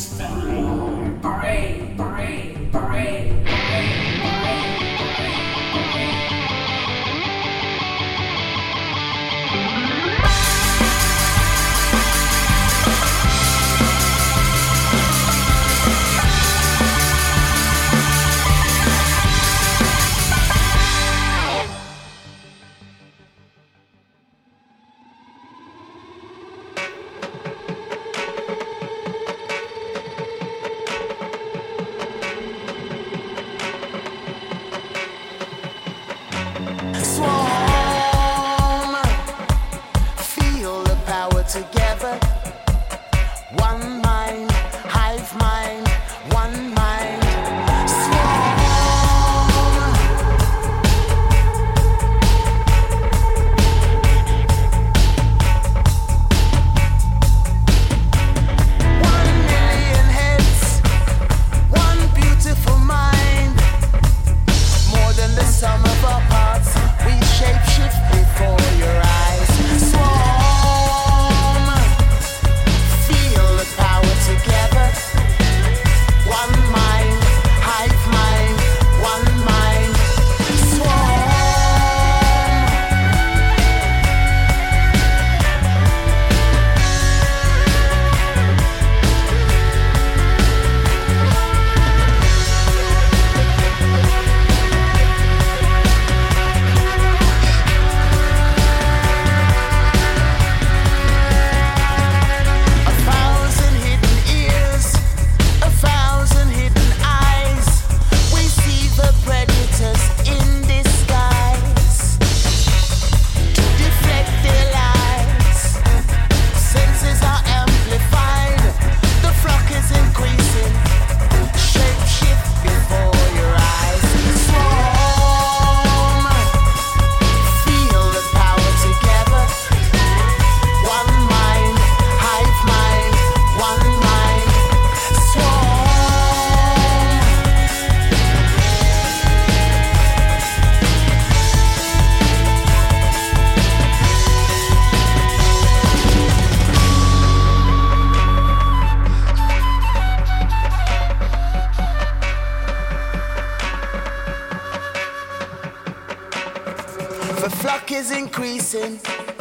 is increasing,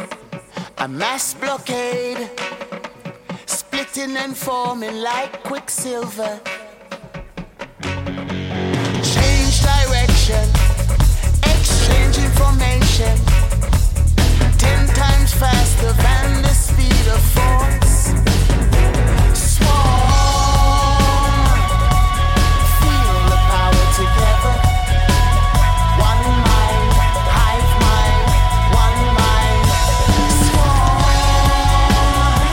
a mass blockade, splitting and forming like quicksilver. Change direction, exchange information, 10 times faster than the speed of force. Swarm, feel the power together. One mind, hive mind, one mind. Swarm.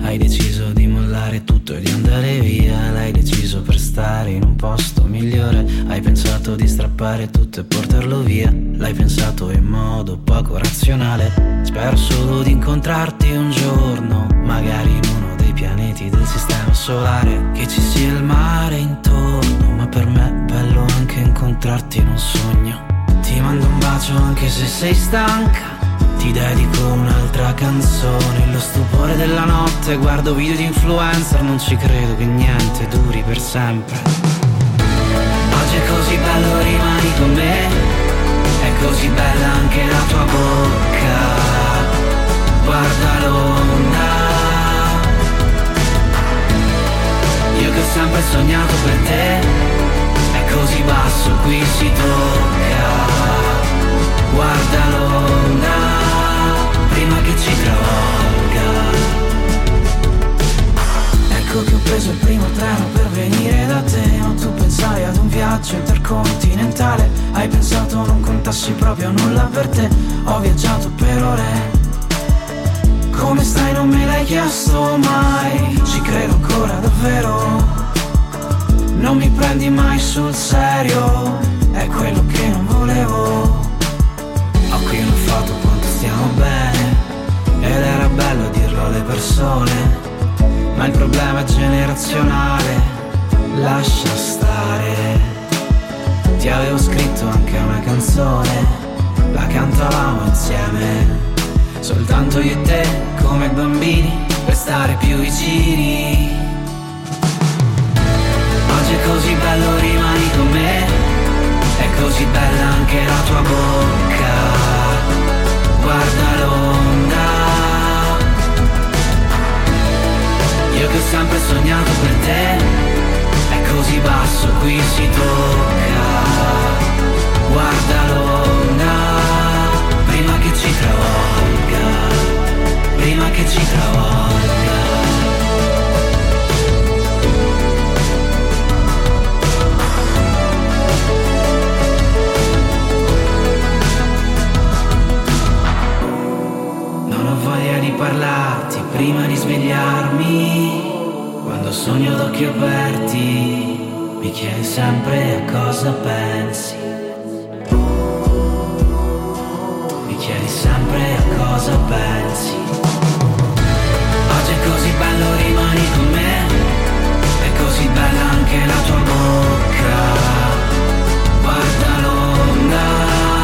Hai deciso di mollare tutto e di andare via. L'hai deciso per stare in un posto migliore. Hai pensato di strappare tutto e portarlo via. L'hai pensato in modo poco razionale. Spero solo di incontrarti un giorno, magari in uno dei pianeti del sistema solare. Che ci sia il mare intorno, ma per me è bello anche incontrarti in un sogno. Ti mando un bacio anche se sei stanca. Ti dedico un'altra canzone. Lo stupore della notte, guardo video di influencer. Non ci credo che niente duri per sempre. Oggi è così bello, rimani con me. È così bella anche la tua bocca. Guarda l'onda. Io che ho sempre sognato per te. È così basso, qui si tocca. Guarda l'onda, prima che ci travolga. Ecco che ho preso il primo treno per venire da te. Ma tu pensai ad un viaggio intercontinentale. Hai pensato non contassi proprio nulla per te. Ho viaggiato per ore. Come stai non me l'hai chiesto mai. Ci credo ancora davvero. Non mi prendi mai sul serio. È quello che non volevo. Ho qui una foto quanto stiamo bene. Ed era bello dirlo alle persone. Ma il problema è generazionale. Lascia stare. Ti avevo scritto anche una canzone. La cantavamo insieme. Soltanto io e te come bambini. Per stare più vicini. Oggi è così bello, rimani con me. È così bella anche la tua bocca. Guarda l'onda. Io che ho sempre sognato per te. È così basso, qui si tocca. Guarda l'onda. Prima che ci travolga. Prima che ci travolga. Di parlarti prima di svegliarmi. Quando sogno d'occhi aperti mi chiedi sempre a cosa pensi. Mi chiedi sempre a cosa pensi. Oggi è così bello, rimani con me. È così bella anche la tua bocca. Guarda l'onda.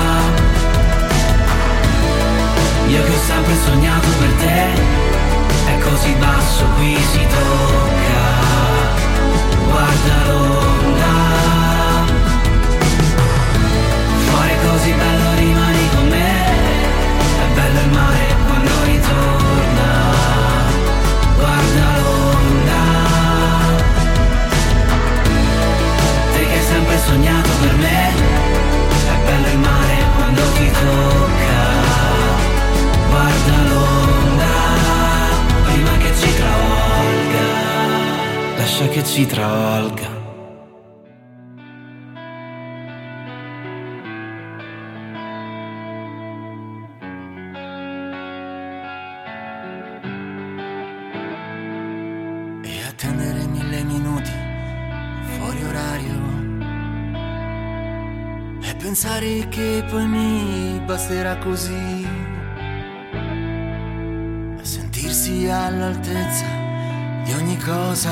Io che ho sempre sognato per te. È così basso, qui si tocca. Guarda l'onda. Fuori è così bello, rimani con me. È bello il mare quando ritorna. Guarda l'onda. Te che hai sempre sognato per me. È bello il mare quando ti tocca. Guarda l'onda, prima che ci travolga. Lascia che ci travolga. E attendere 1000 minuti fuori orario. E pensare che poi mi basterà così. Sentirsi all'altezza di ogni cosa.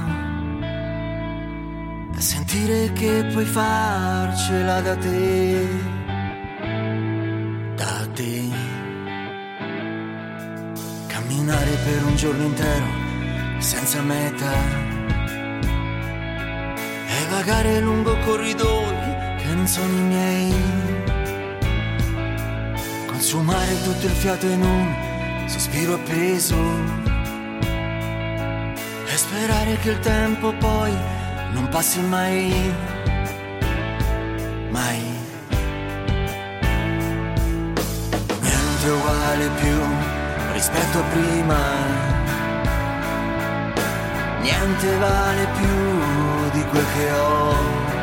E sentire che puoi farcela da te. Da te. Camminare per un giorno intero senza meta. E vagare lungo corridoi che non sono i miei. Consumare tutto il fiato in un sospiro appeso e sperare che il tempo poi non passi mai, mai. Niente uguale più rispetto a prima. Niente vale più di quel che ho.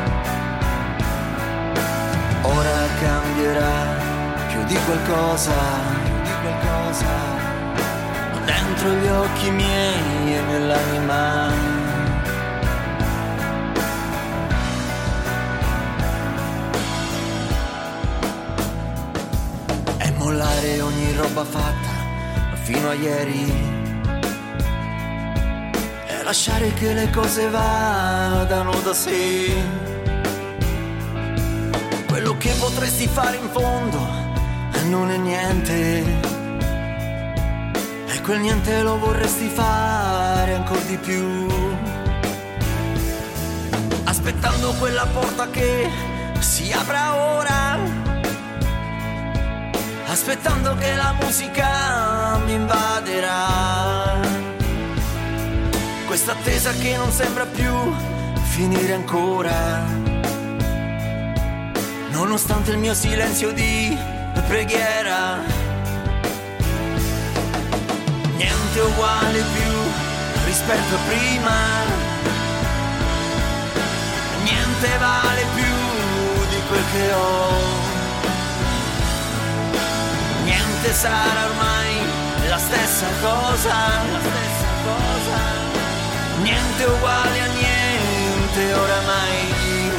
Ora cambierà più di qualcosa. dentro gli occhi miei e nell'anima. E mollare ogni roba fatta fino a ieri e lasciare che le cose vadano da sé. Quello che potresti fare in fondo non è niente, e quel niente lo vorresti fare ancora di più, aspettando quella porta che si apra ora, aspettando che la musica mi invaderà, questa attesa che non sembra più finire ancora, nonostante il mio silenzio di preghiera. Niente uguale più rispetto a prima, niente vale più di quel che ho, niente sarà ormai la stessa cosa, niente uguale a niente oramai.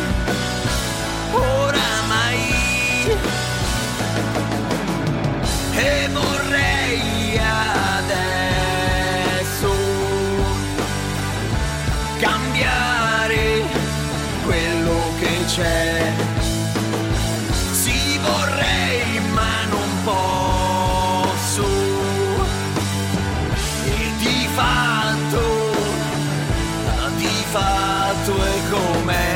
E vorrei adesso cambiare quello che c'è. Sì, vorrei ma non posso, e di fatto è com'è.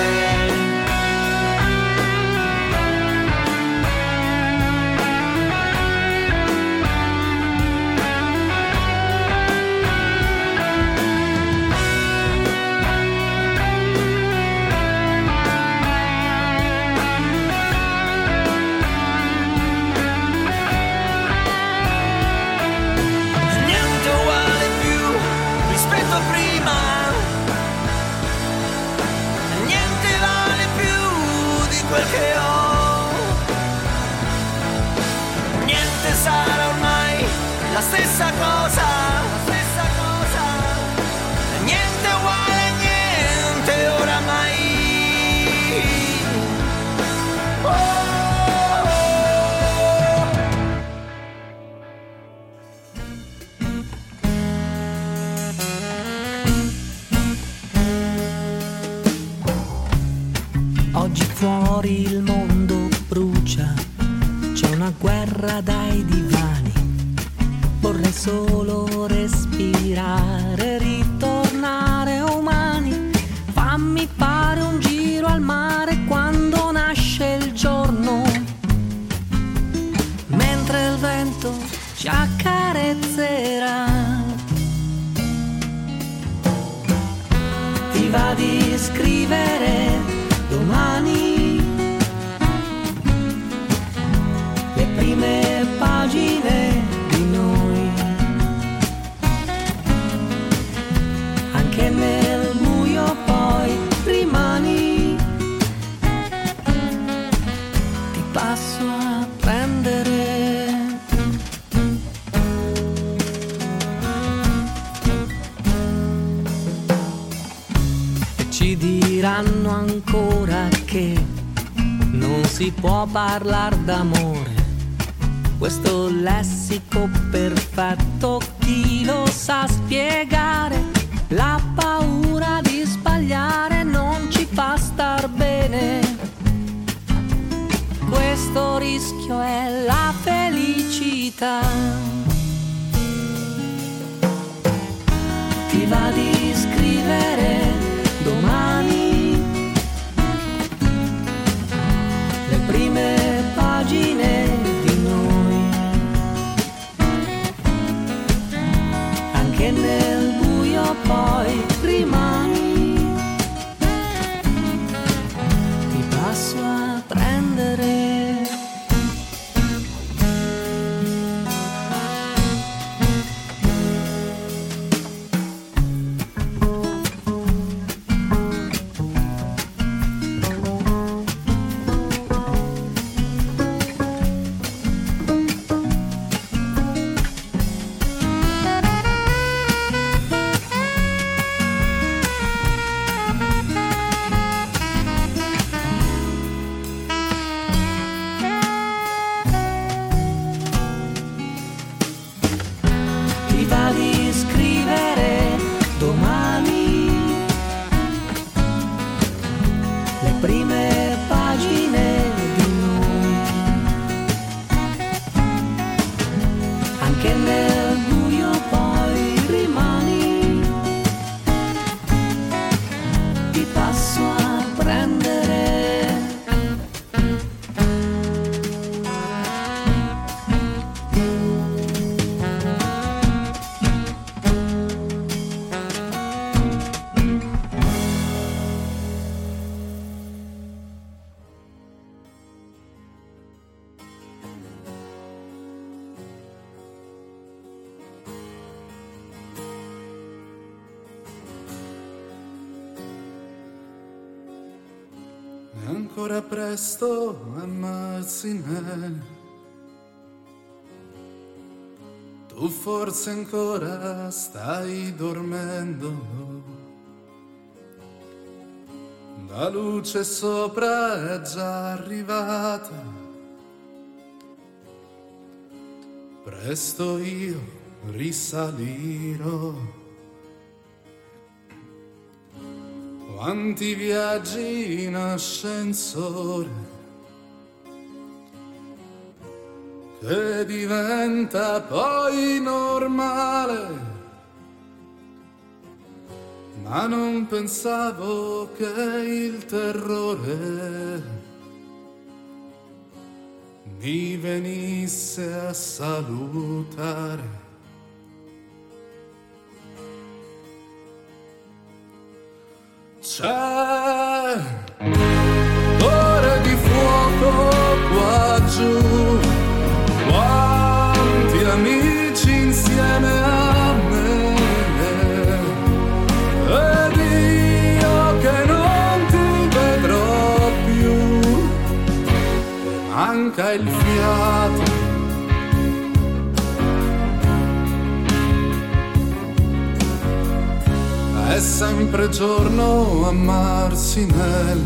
Quel che ho, niente sarà ormai la stessa cosa, niente uguale a niente oramai. Oggi fuori il mondo brucia, c'è una guerra dai divani. Vorrei solo respirare, ritornare umani. Fammi fare un giro al mare quando nasce il giorno, mentre il vento ci accarezzerà. Ti va di scrivere domani le prime pagine di noi, anche nel buio poi rimani, ti passo a prendere. E ci diranno ancora che non si può parlare d'amore, questo lessico perfetto chi lo sa spiegare? La paura di sbagliare non ci fa star bene, questo rischio è la felicità. Ti va di scrivere domani le prime pagine di noi, anche nel buio poi rimani, ti passo a prendere. Ancora presto amarsi nel. Tu forse ancora stai dormendo. La luce sopra è già arrivata. Presto io risalirò. Quanti viaggi in ascensore che diventa poi normale, ma non pensavo che il terrore mi venisse a salutare. C'è ore di fuoco qua giù, quanti amici insieme a me, ed io che non ti vedrò più, manca il fiato. È sempre giorno amarsi nel.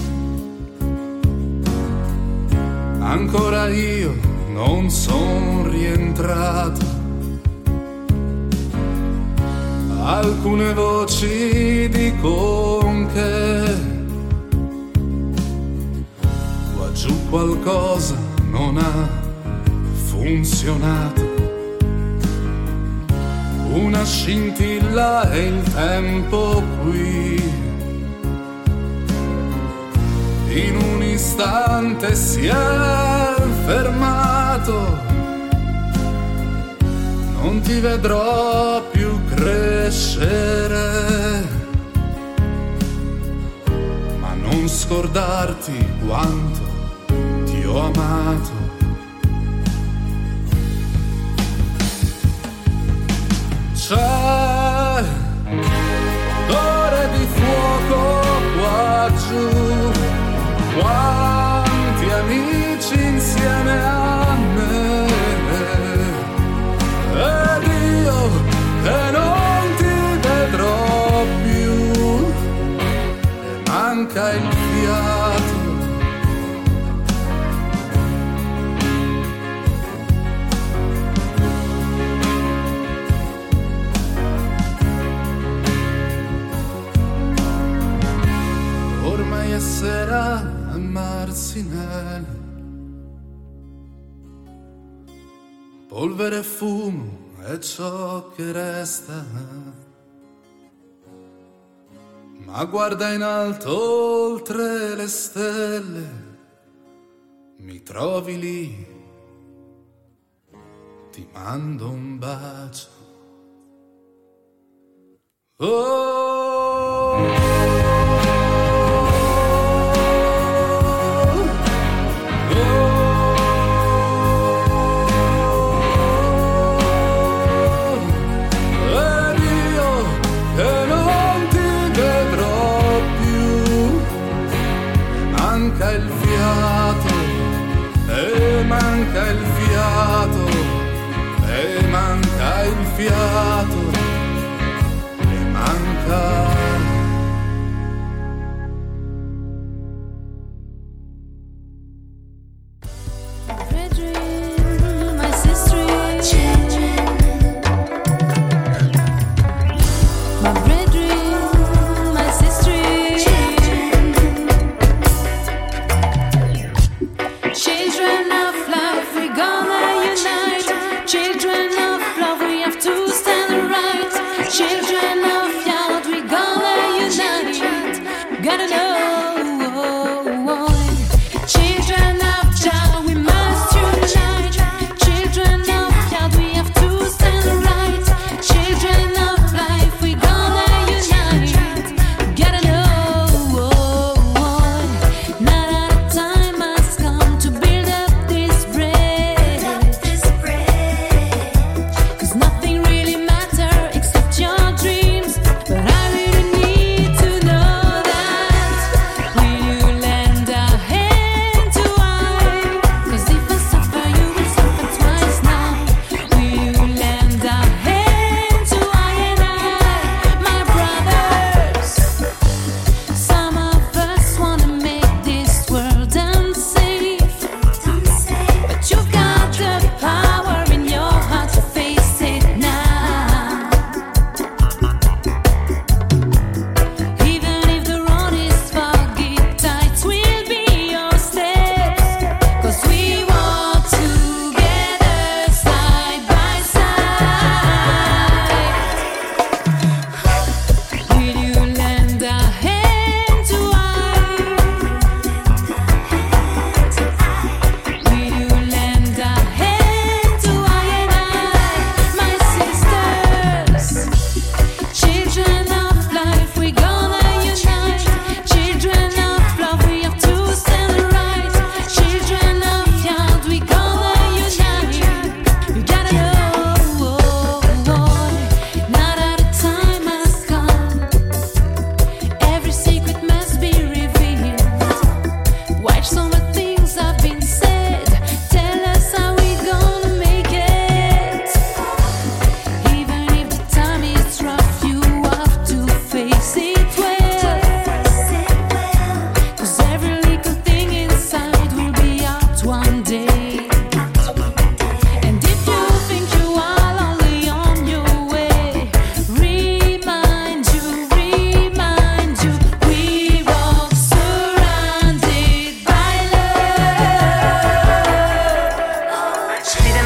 Ancora io non son rientrato. Alcune voci dicono che qua giù qualcosa non ha funzionato. Una scintilla e il tempo qui in un istante si è fermato. Non ti vedrò più crescere, ma non scordarti quanto ti ho amato. C'è odore di fuoco qua giù, quanti amici insieme a me, ed io che non ti vedrò più, e manca il fiato. Ormai è sera, amarsi nel. Polvere e fumo è ciò che resta, ma guarda in alto oltre le stelle, mi trovi lì, ti mando un bacio. Oh, manca il fiato, e manca il fiato, e manca il fiato, e manca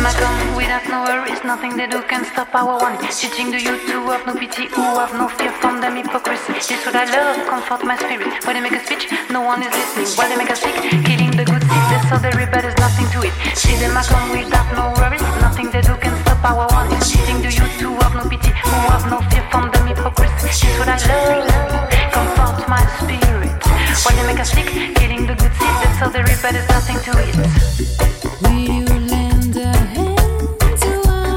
I come without no worries, nothing they do can stop our one. Teaching the youth to have no pity, who have no fear from them hypocrisy. This what I love, comfort my spirit. When they make a speech, no one is listening. While they make us sick, killing the good seed. They saw the rebel, there's nothing to it. See them I come without no worries, nothing they do can stop our one. Teaching the youth to have no pity, who have no fear from them hypocrisy. This what I love, comfort my spirit. While they make us sick, killing the good seed. They saw the rebel, there's nothing to it. Will you lend a hand to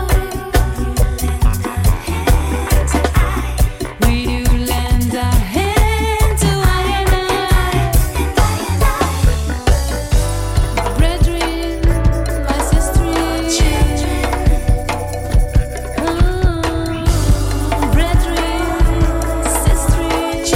Will you lend a hand to Brethren, my sisters, brethren, sisters.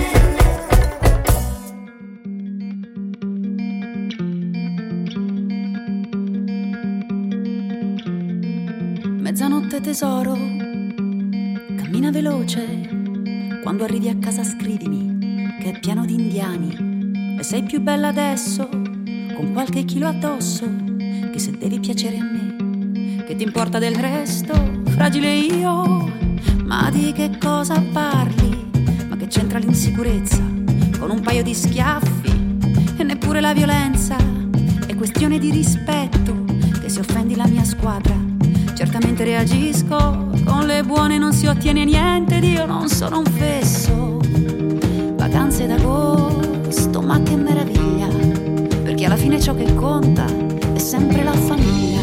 Mezzanotte tesoro, cammina veloce, quando arrivi a casa scrivimi che è pieno di indiani e sei più bella adesso, con qualche chilo addosso, che se devi piacere a me, che ti importa del resto, fragile io, ma di che cosa parli? Ma che c'entra l'insicurezza con un paio di schiaffi e neppure la violenza, è questione di rispetto che se offendi la mia squadra. Certamente reagisco, con le buone non si ottiene niente, io non sono un fesso. Vacanze d'agosto, ma che meraviglia, perché alla fine ciò che conta è sempre la famiglia.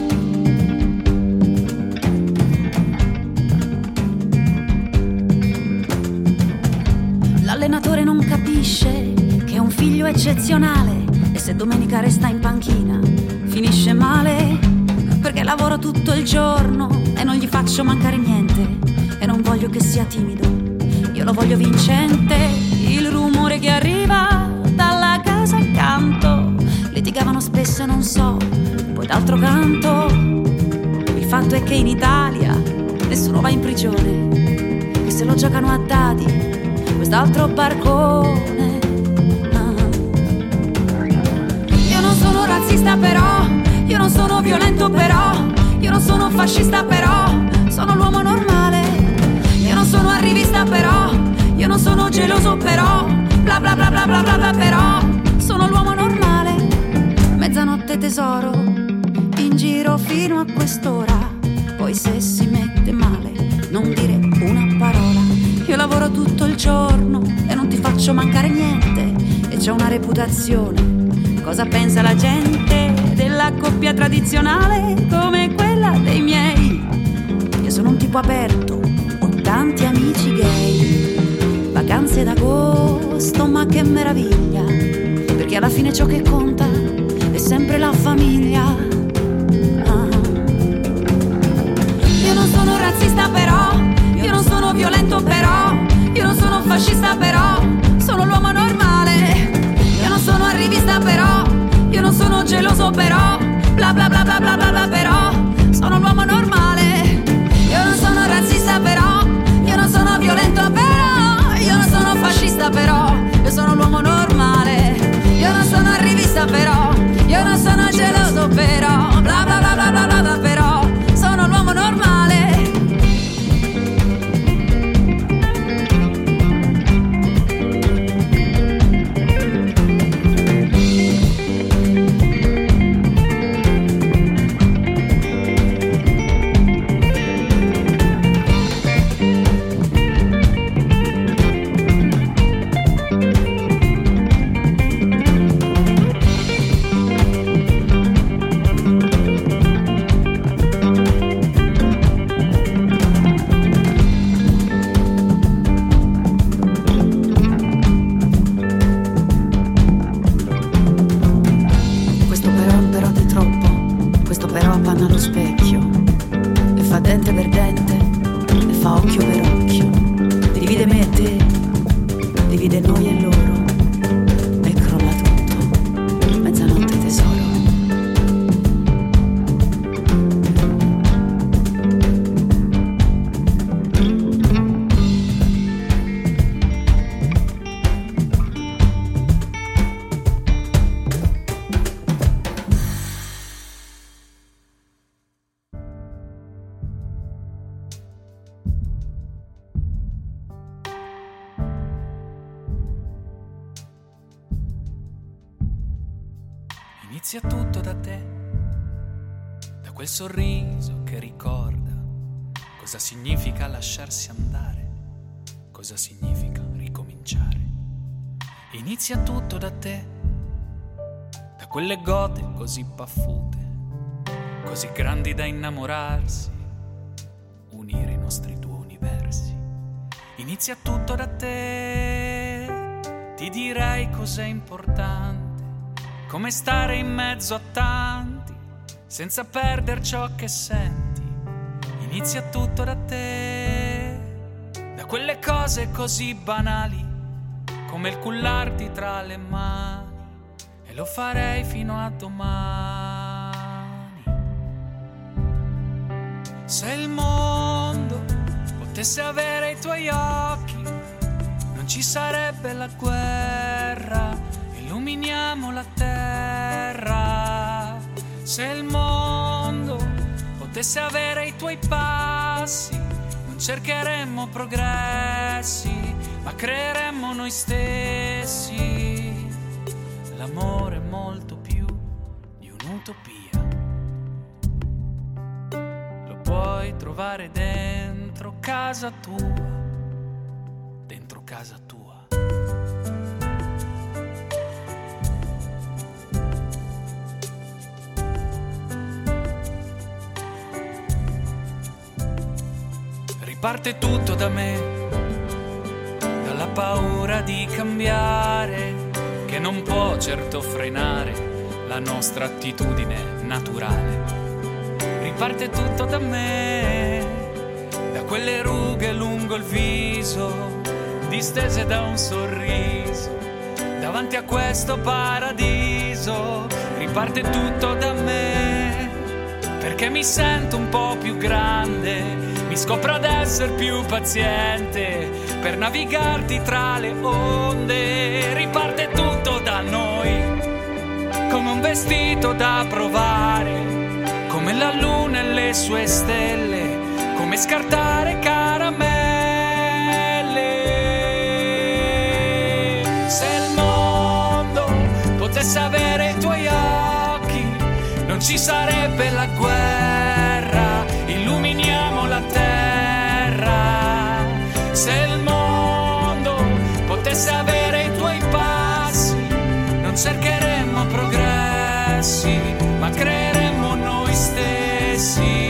L'allenatore non capisce che è un figlio eccezionale e se domenica resta in panchina finisce male. Perché lavoro tutto il giorno e non gli faccio mancare niente. E non voglio che sia timido, io lo voglio vincente. Il rumore che arriva dalla casa accanto, litigavano spesso e non so, poi d'altro canto. Il fatto è che in Italia nessuno va in prigione, che se lo giocano a dadi quest'altro barcone. Io non sono razzista però, io non sono violento però, io non sono fascista però, sono l'uomo normale. Io non sono arrivista però, io non sono geloso però, bla bla bla bla bla bla bla però, sono l'uomo normale. Mezzanotte tesoro, in giro fino a quest'ora, poi se si mette male non dire una parola. Io lavoro tutto il giorno e non ti faccio mancare niente, e c'ho una reputazione. Cosa pensa la gente della coppia tradizionale come quella dei miei? Io sono un tipo aperto, ho tanti amici gay. Vacanze d'agosto, ma che meraviglia, perché alla fine ciò che conta è sempre la famiglia. Io non sono razzista però, io non sono violento però, io non sono fascista però, sono l'uomo normale. Io non sono arrivista però, io non sono geloso però, bla bla bla bla bla bla bla però, sono l'uomo normale. Io non sono razzista però, io non sono violento però, io non sono fascista però, io sono l'uomo normale. Io non sono arrivista però, io non sono geloso però, bla bla bla bla bla bla, bla però, sono l'uomo normale. Inizia tutto da te, da quel sorriso che ricorda cosa significa lasciarsi andare, cosa significa ricominciare. Inizia tutto da te, da quelle gote così baffute, così grandi da innamorarsi, unire i nostri due universi. Inizia tutto da te, ti direi cos'è importante, come stare in mezzo a tanti, senza perdere ciò che senti. Inizia tutto da te, da quelle cose così banali, come il cullarti tra le mani, e lo farei fino a domani. Se il mondo potesse avere i tuoi occhi, non ci sarebbe la guerra, illuminiamo la terra. Se il mondo potesse avere i tuoi passi, non cercheremmo progressi, ma creeremmo noi stessi. L'amore è molto più di un'utopia, lo puoi trovare dentro casa tua, dentro casa tua. Riparte tutto da me, dalla paura di cambiare, che non può certo frenare la nostra attitudine naturale. Riparte tutto da me, da quelle rughe lungo il viso, distese da un sorriso, davanti a questo paradiso. Riparte tutto da me, perché mi sento un po' più grande, mi scopro ad essere più paziente per navigarti tra le onde. Riparte tutto da noi, come un vestito da provare, come la luna e le sue stelle, come scartare caramelle. Se il mondo potesse avere i tuoi occhi, non ci sarebbe la guerra, illuminiamo la terra. Se il mondo potesse avere i tuoi passi, non cercheremmo progressi, ma creeremmo noi stessi.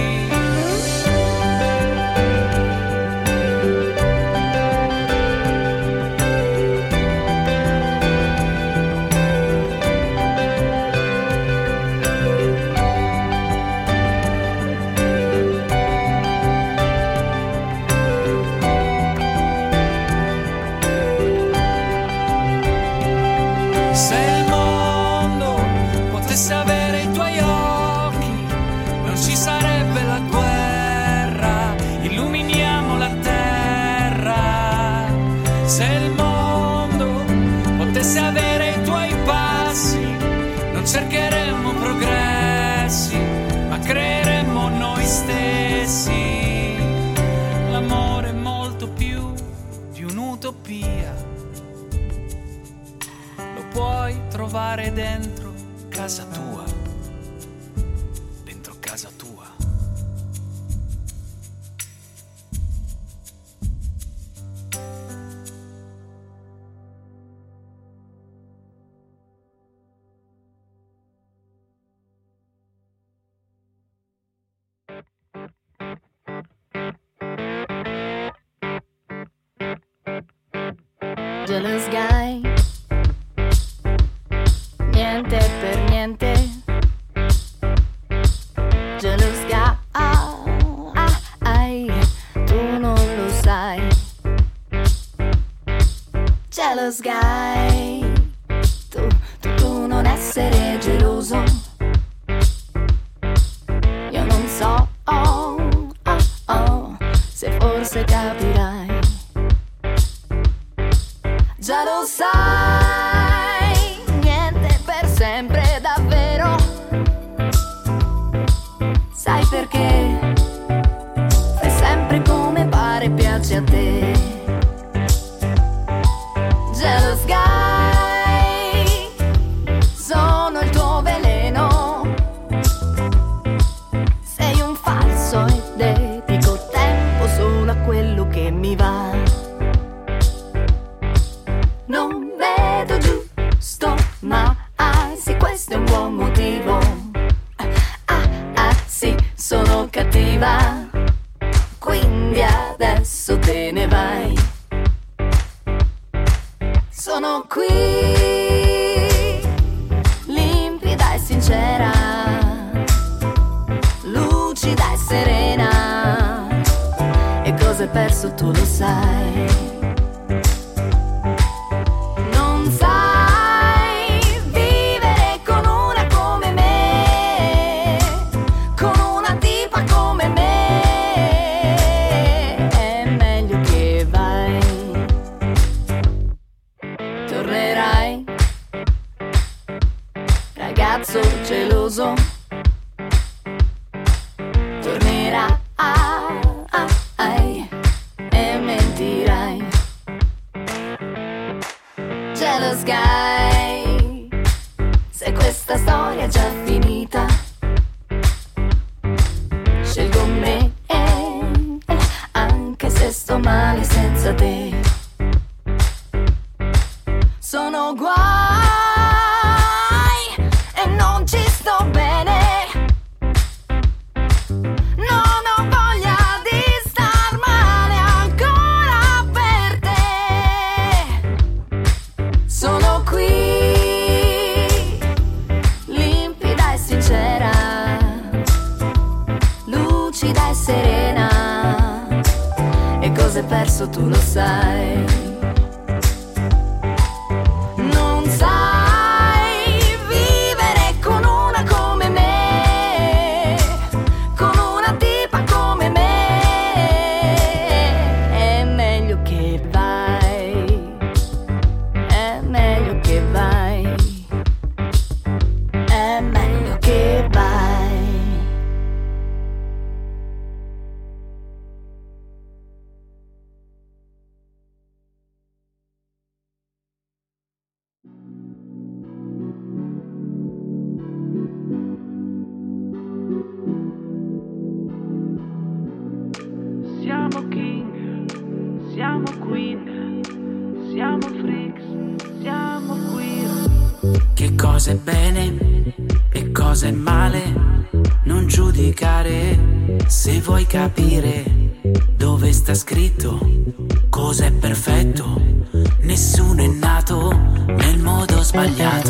Cercheremmo progressi, ma creeremmo noi stessi. L'amore è molto più di un'utopia, lo puoi trovare dentro casa tua, dentro casa tua. Jealous guy, niente per niente. Jealous guy, tu non lo sai. Jealous guy, tu non essere geloso. Io non so, se forse capirai. Già lo sai, niente per sempre davvero. Sai perché? Fai sempre come pare, piace a te. Jealous guy, sono il tuo sono cattiva, quindi adesso te ne vai. Sono qui, limpida e sincera, lucida e serena, e cosa hai perso tu lo sai. Non sai vivere con una come me, con una tipa come me, è meglio che vai. Tornerai, ragazzo geloso, tornerai e mentirai. Jealous guy, se questa storia è già finita, scelgo me, anche se sto male senza te. Sono guai e non ci sto bene, non ho voglia di star male ancora per te. Sono qui, limpida e sincera, lucida e serena, e cosa hai perso tu lo sai. Non sai vivere con una come me, con una tipa come me, è meglio che vai, è meglio che vai, è meglio che vai. Siamo king, siamo queen, siamo freaks, siamo queer. Che cosa è bene e cosa è male, non giudicare se vuoi capire dove sta scritto cosa è perfetto. Nessuno è nato nel modo sbagliato.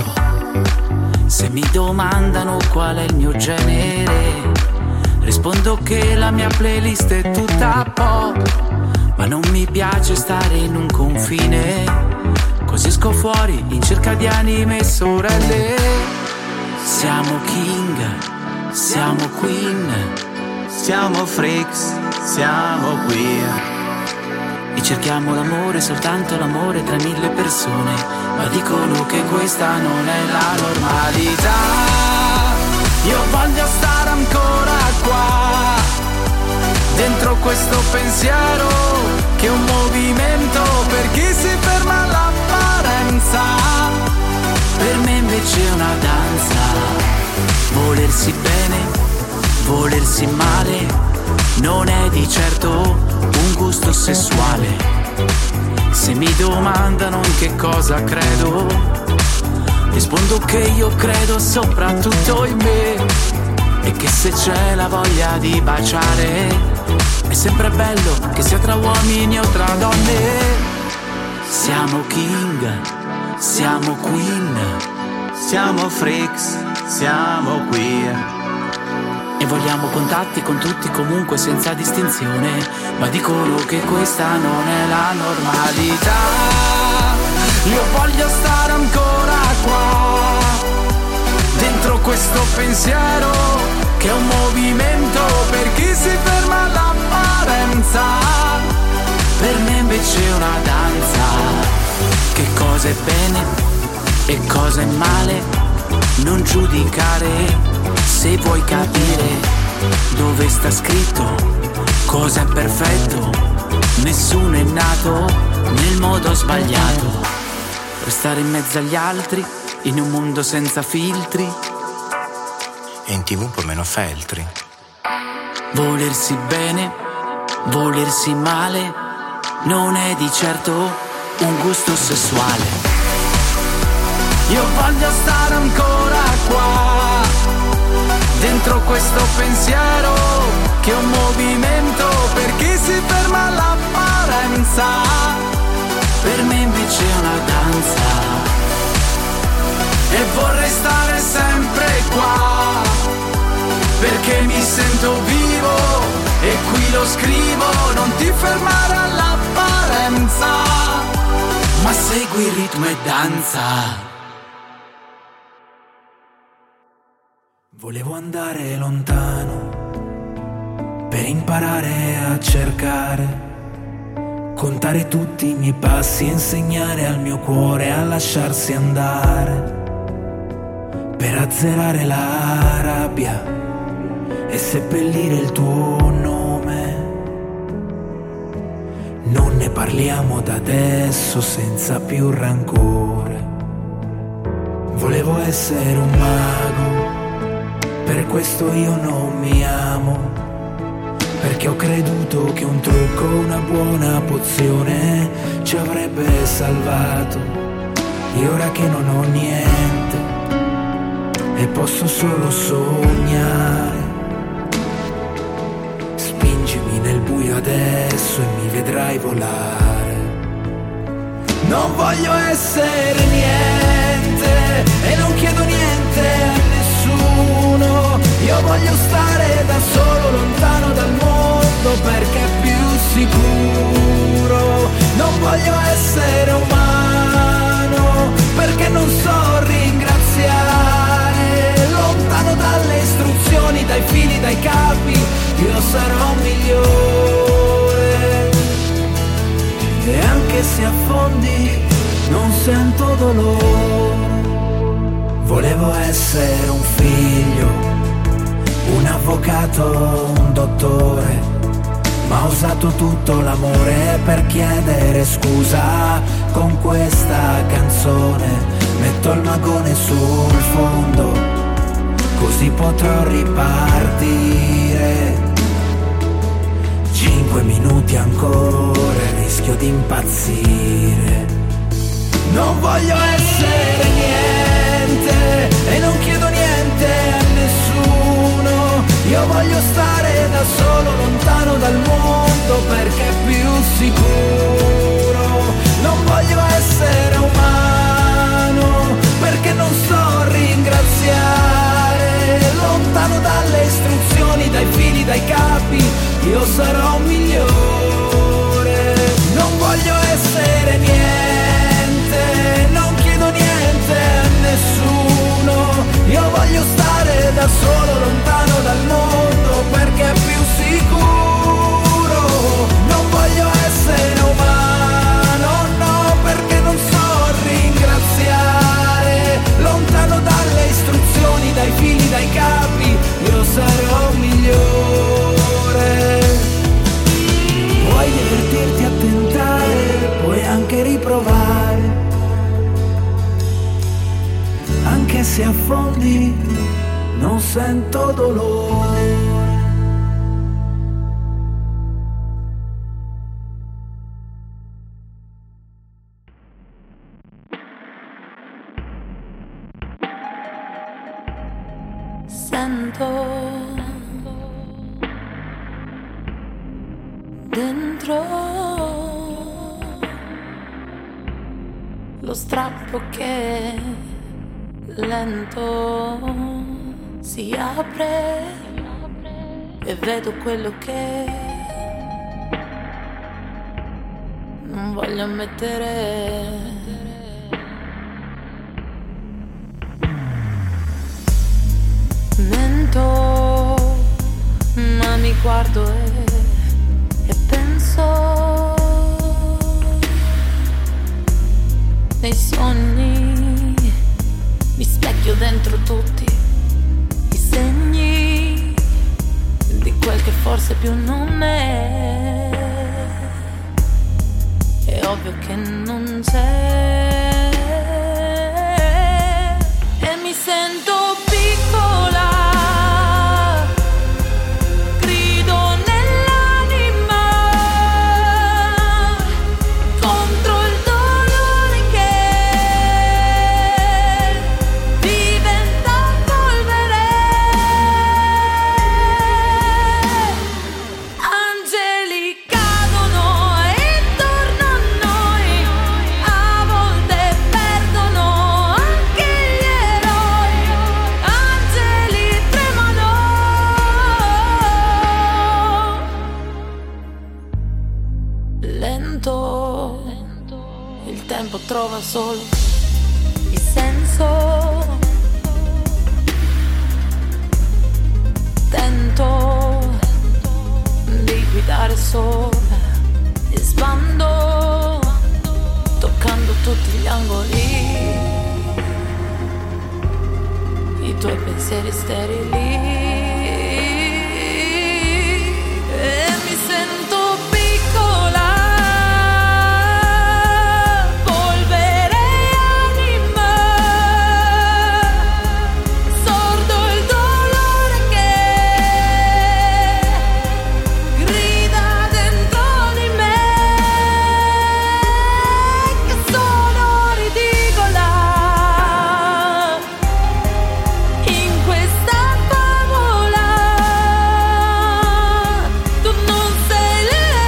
Se mi domandano qual è il mio genere, rispondo che la mia playlist è tutta pop, ma non mi piace stare in un confine, così esco fuori in cerca di anime e sorelle. Siamo king, siamo queen, Siamo freaks, siamo queer. e cerchiamo l'amore, soltanto l'amore tra mille persone, ma dicono che questa non è la normalità. Io voglio stare ancora qua, dentro questo pensiero che è un movimento per chi si ferma all'apparenza. Per me invece è una danza. Volersi bene, volersi male, non è di certo un gusto sessuale. Se mi domandano in che cosa credo, rispondo che io credo soprattutto in me, e che se c'è la voglia di baciare è sempre bello, che sia tra uomini o tra donne. Siamo king, siamo queen, Siamo freaks, siamo queer. e vogliamo contatti con tutti comunque senza distinzione, ma dicono che questa non è la normalità. Io voglio stare ancora qua, dentro questo pensiero che è un movimento per chi si ferma all'apparenza. Per me invece è una danza. Che cosa è bene e cosa è male, non giudicare se vuoi capire dove sta scritto cosa è perfetto. Nessuno è nato nel modo sbagliato. Restare in mezzo agli altri in un mondo senza filtri E in TV un po' meno feltri. Volersi bene, volersi male, non è di certo un gusto sessuale. Io voglio stare ancora qua, dentro questo pensiero che è un movimento per chi si ferma all'apparenza. Per me invece è una danza e vorrei stare sempre qua, perché mi sento vivo e qui lo scrivo. Non ti fermare all'apparenza, ma segui il ritmo e danza. Volevo andare lontano per imparare a cercare, contare tutti i miei passi e insegnare al mio cuore a lasciarsi andare, per azzerare la rabbia e seppellire il tuo nome. Non ne parliamo da adesso senza più rancore. Volevo essere un mago, per questo io non mi amo, perché ho creduto che un trucco, una buona pozione ci avrebbe salvato. E ora che non ho niente e posso solo sognare, spingimi nel buio adesso e mi vedrai volare. Non voglio essere niente e non chiedo niente a nessuno. Io voglio stare da solo, lontano dal mondo, perché è più sicuro. Non voglio essere umano, perché non so ringraziare. Lontano dalle istruzioni, dai fili, dai capi, io sarò migliore. E anche se affondi non sento dolore. Volevo essere un figlio, un avvocato, un dottore, ma ho usato tutto l'amore per chiedere scusa. Con questa canzone metto il magone sul fondo, così potrò ripartire. 5 minuti ancora, rischio di impazzire. Non voglio essere niente e non chiedo niente a nessuno. Io voglio stare da solo, lontano dal mondo, perché è più sicuro. Non voglio essere umano, perché non so ringraziare. Lontano dalle istruzioni, dai fili, dai capi, io sarò migliore. Non voglio essere niente, non chiedo niente a nessuno. Io voglio stare da solo, lontano dal mondo, perché è più sicuro. Non voglio essere umano, no, perché non so ringraziare. Lontano dalle istruzioni, dai fili, dai capi, io sarò migliore. Puoi divertirti a tentare, puoi anche riprovare, anche se affondi non sento dolore. Sento dentro lo strappo che lento si apre e vedo quello che non voglio ammettere. Mento, ma mi guardo e penso. Nei sogni mi specchio dentro tutti i segni di quel che forse più non è. È ovvio che non c'è e mi sento piccola. tempo trova solo il senso. Tento di guidare sopra e sbando, toccando tutti gli angoli, i tuoi pensieri sterili. E mi sento piccola, polvere anima, sordo il dolore che grida dentro di me, che sono ridicola in questa favola. Tu non sei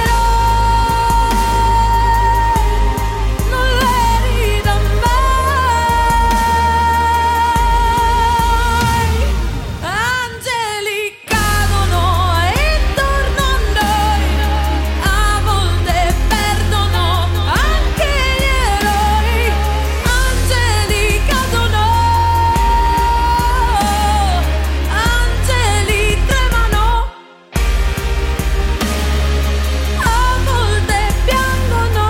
l'eroe, non l'eri da mai. Angeli cadono intorno a noi, a volte perdono anche gli eroi. Angeli cadono, angeli tremano, a volte piangono.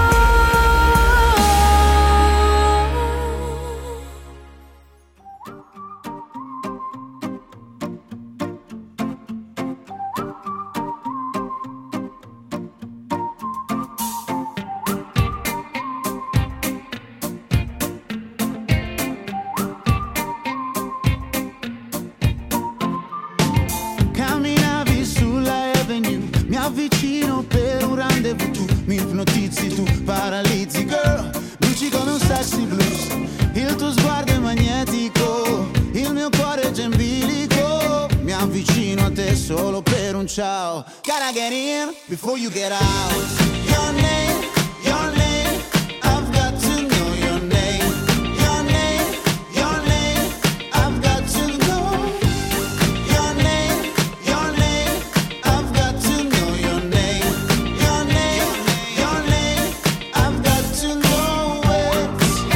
Camminavi sulla Avenue, mi avvicino per un rendezvous. Tu mi ipnotizzi, tu paralizzi, girl. Luci con un sexy blues, il tuo sguardo è magnetico, il mio cuore è già in bilico. Mi avvicino a te solo per un ciao. Gotta get in before you get out. Your name, I've got to know your name. Your name, I've got to know. Your name, I've got to know your name. Your name, I've got to know it.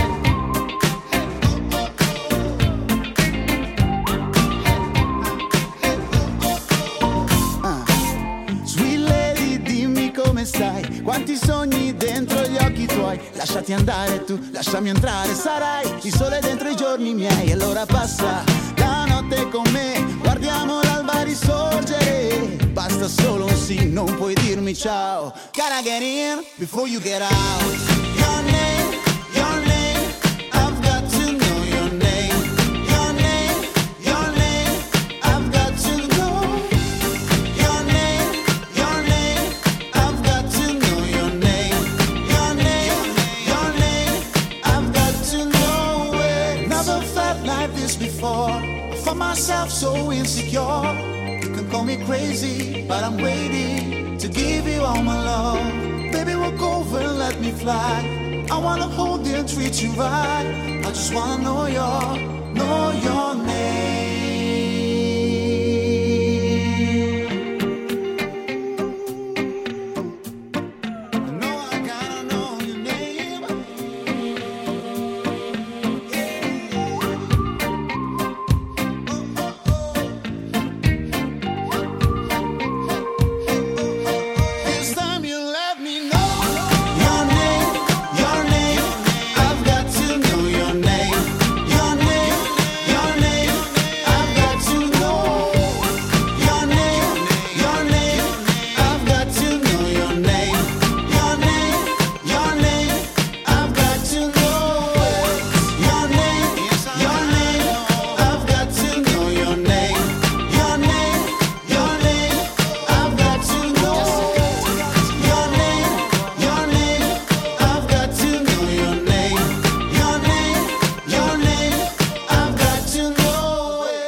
Sweet lady, dimmi come stai, quanti sogni dentro gli occhi tuoi. Lasciati andare tu, lasciami entrare, sarai il sole dentro i giorni miei. Allora passa la notte con me, guardiamo l'alba risorgere. Basta solo un sì, non puoi dirmi ciao. Gotta get in before you get out. Your name, I've got to know your name. Your name, I've got to know. Your name, I've got to know your name. Your name, I've got to know it. Never felt like this before. I found myself so insecure. You can call me crazy, but I'm waiting to give you all my love. Baby, walk over and let me fly. I wanna hold you and treat you right. I just wanna know your name. I know I gotta know your name. This time you let me know your name. I've got to know your name. Your name, I've got to know your name. I've got to know your name. Your name, I've got to know it. Your name, I've got to know your name. Your name, I've got to know your name. I've got to know your name. Your name, I've got to know it.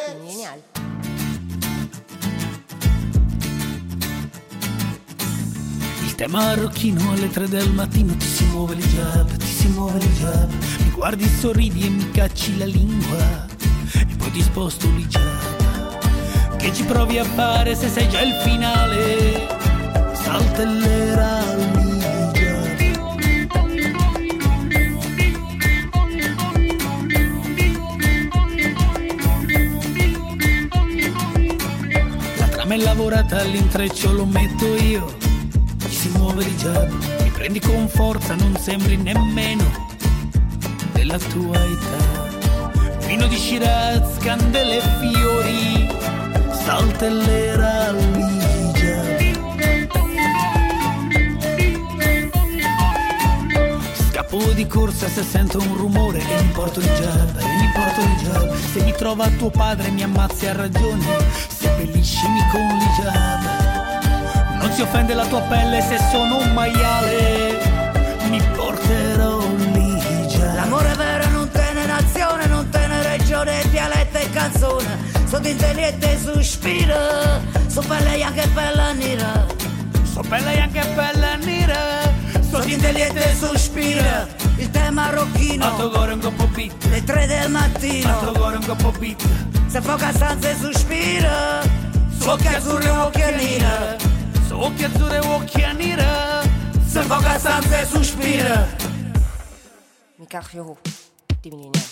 Il tè marocchino alle 3 del mattino, ti si muove l'hijab, mi guardi, sorridi e mi cacci la lingua, e poi ti sposto l'hijab. Che ci provi a fare se sei già il finale? Saltellera l'hijab. mai lavorata all'intreccio, lo metto io. Ci si muove di già, mi prendi con forza, non sembri nemmeno della tua età. Vino di Shiraz, candele e fiori, saltellera ligia. Scappo di corsa se sento un rumore e mi porto il jab, Se mi trova tuo padre mi ammazzi a ragione, seppelliscimi con l'hijab. Non si offende la tua pelle se sono un maiale, mi porterò l'hijab. L'amore vero non tiene nazione, non tiene regione, dialetto e canzone. Sono intelligente e sospiro, so bella e anche bella nera. So bella e anche bella nera. Sono intelligente e sospiro, il tè marocchino. Altro cuore un po' beat. Le 3 del mattino. Altro cuore un po' beat. Se foca stanza e sospiro, su occhi azzurri e occhi nera. Su occhi azzurri e occhi nera. Se foca stanza e sospiro. Mi cacchio, dimmi niente.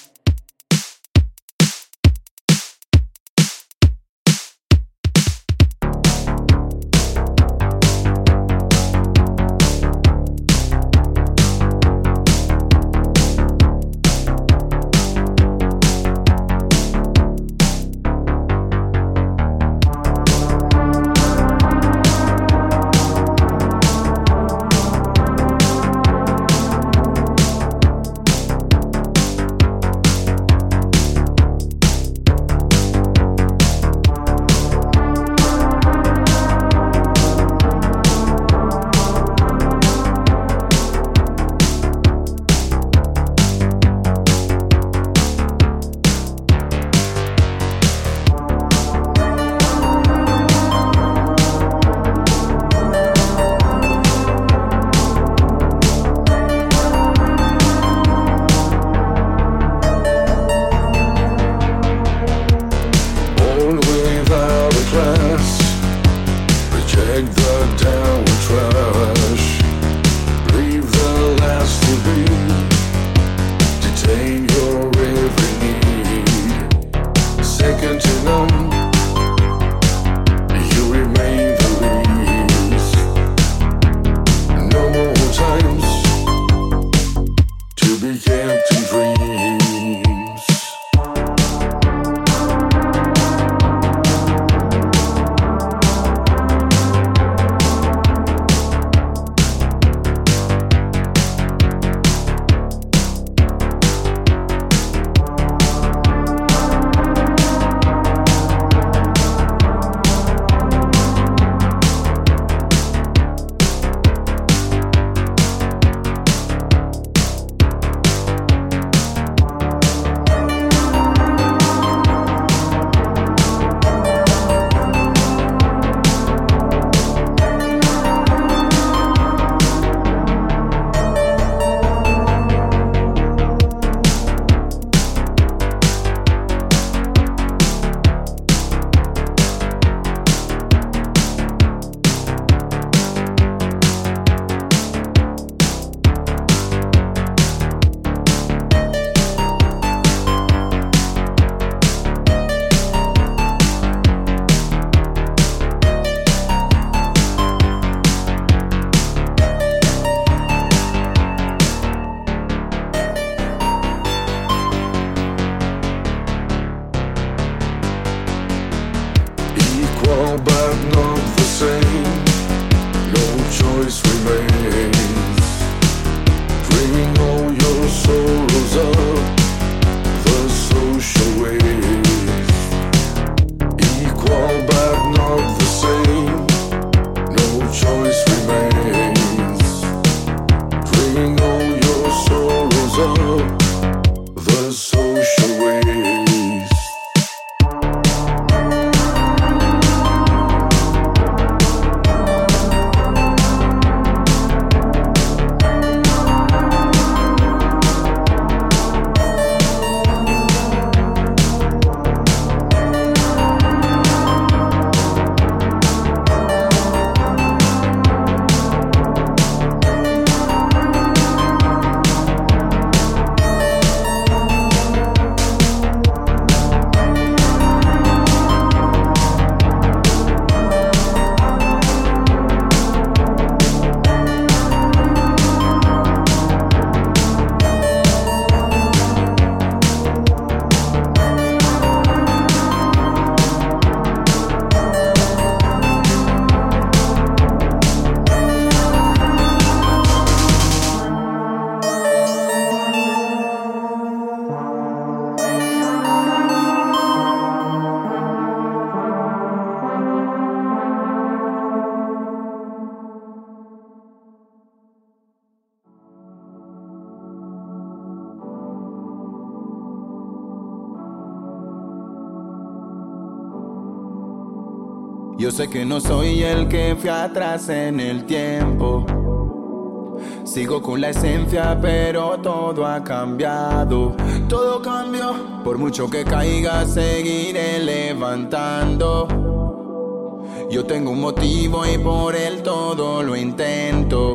Yo sé que no soy el que fui atrás en el tiempo. Sigo con la esencia, pero todo ha cambiado. Todo cambió. Por mucho que caiga, seguiré levantando. Yo tengo un motivo y por él todo lo intento.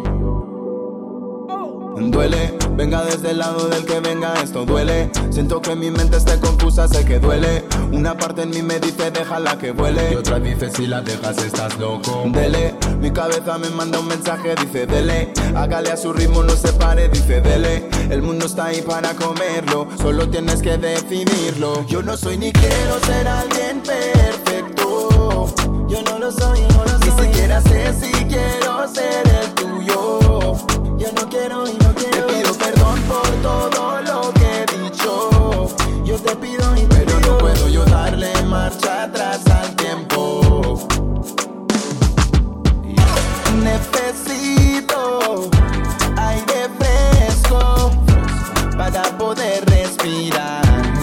Duele, venga desde el lado del que venga, esto duele. Siento que mi mente está confusa, sé que duele. Una parte en mí me dice déjala que vuele, y otra dice si la dejas estás loco. Dele, mi cabeza me manda un mensaje, dice dele. Hágale a su ritmo, no se pare, dice dele. El mundo está ahí para comerlo, solo tienes que decidirlo. Yo no soy ni quiero ser alguien perfecto. Yo no lo soy, no lo soy. Ni siquiera sé si quiero ser el tuyo. Yo no quiero y no quiero. Te pido perdón por todo lo que he dicho. Yo te pido y te pero pido. No puedo yo darle marcha atrás al tiempo. Necesito aire fresco para poder respirar.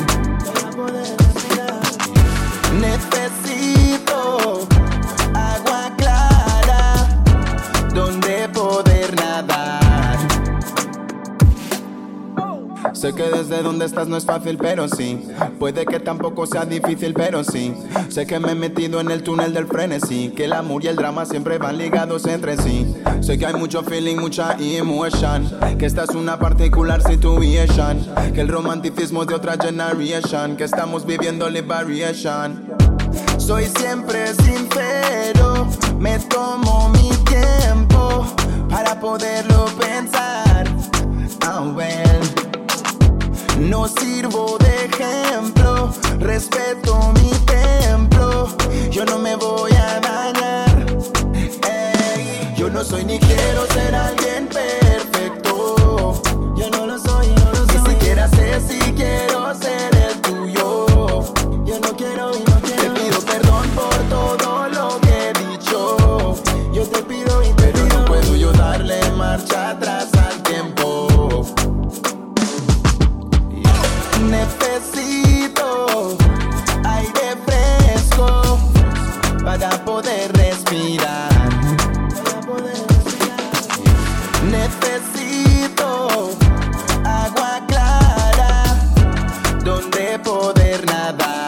Necesito agua clara donde poder nadar. Sé que desde donde estás no es fácil, pero sí. Puede que tampoco sea difícil, pero sí. Sé que me he metido en el túnel del frenesí, que el amor y el drama siempre van ligados entre sí. Sé que hay mucho feeling, mucha emotion, que esta es una particular situation, que el romanticismo de otra generation, que estamos viviendo liberation. Soy siempre sincero, me tomo mi tiempo para poderlo pensar. Oh, well. No sirvo de ejemplo, respeto mi templo. Yo no me voy a dañar. Ey, yo no soy ni quiero ser alguien perfecto. Yo no lo soy, no lo soy. Ni siquiera sé si quiero ser el tuyo. Yo no quiero y no quiero. Te pido perdón por todo lo que he dicho. Yo te pido y te pido. Pero no puedo yo darle marcha atrás al tiempo. Necesito aire fresco para poder respirar. Necesito agua clara donde poder nadar.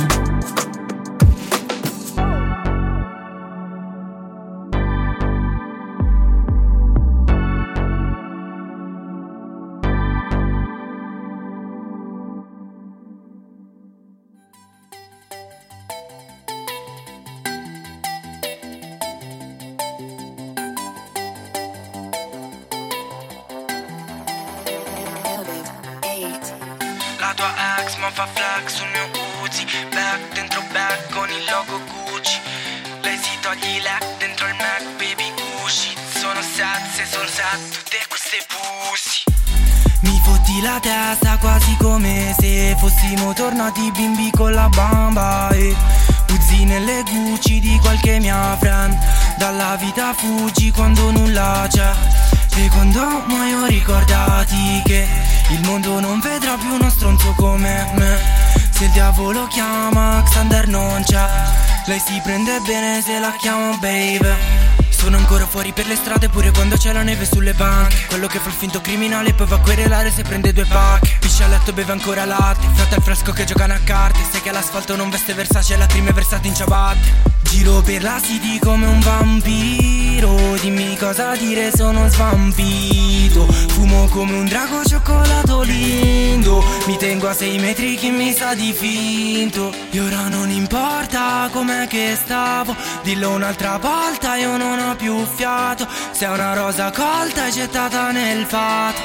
La tua ex ma fa flex sul mio Uzi, back dentro back con il logo Gucci. Lei si toglie i leg dentro il Mac, baby usci. Sono set, se son set, tutte queste pussy. Mi fotti la testa quasi come se fossimo tornati bimbi con la bamba e Uzi nelle Gucci di qualche mia friend. Dalla vita fuggi quando nulla c'è, e quando muoio ricordati che il mondo non vedrà più uno stronzo come me. Se il diavolo chiama, Xander non c'è. Lei si prende bene se la chiamo baby. Sono ancora fuori per le strade pure quando c'è la neve sulle banche. Quello che fa il finto criminale poi va a querelare se prende 2 pacche. Piscia a letto, beve ancora latte, frate al fresco che giocano a carte. Sai che l'asfalto non veste Versace e la prima è versata in ciabatte. Giro per la city come un vampiro, dimmi cosa dire, sono svampito. Fumo come un drago, cioccolato lindo, mi tengo a 6 metri, chi mi sa di finto. E ora non importa com'è che stavo, dillo un'altra volta, io non ho più fiato. Sei una rosa colta e gettata nel fato,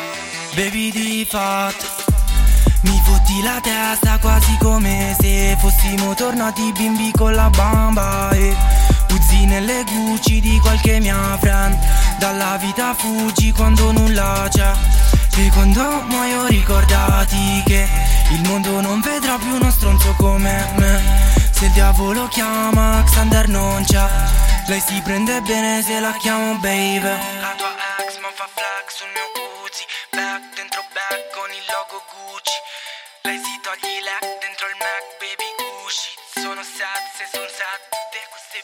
bevi di fatto. Mi fotti la testa quasi come se fossimo tornati bimbi con la bamba e Uzi nelle Gucci di qualche mia friend. Dalla vita fuggi quando nulla c'è, e quando muoio ricordati che il mondo non vedrà più uno stronzo come me. Se il diavolo chiama, Xander non c'è. Lei si prende bene se la chiamo baby. La tua ex ma fa flex sul mio Uzi, back dentro back con il logo Gucci. Lei si toglie i leg dentro il Mac, baby usci. Sono set, se son set, tutte queste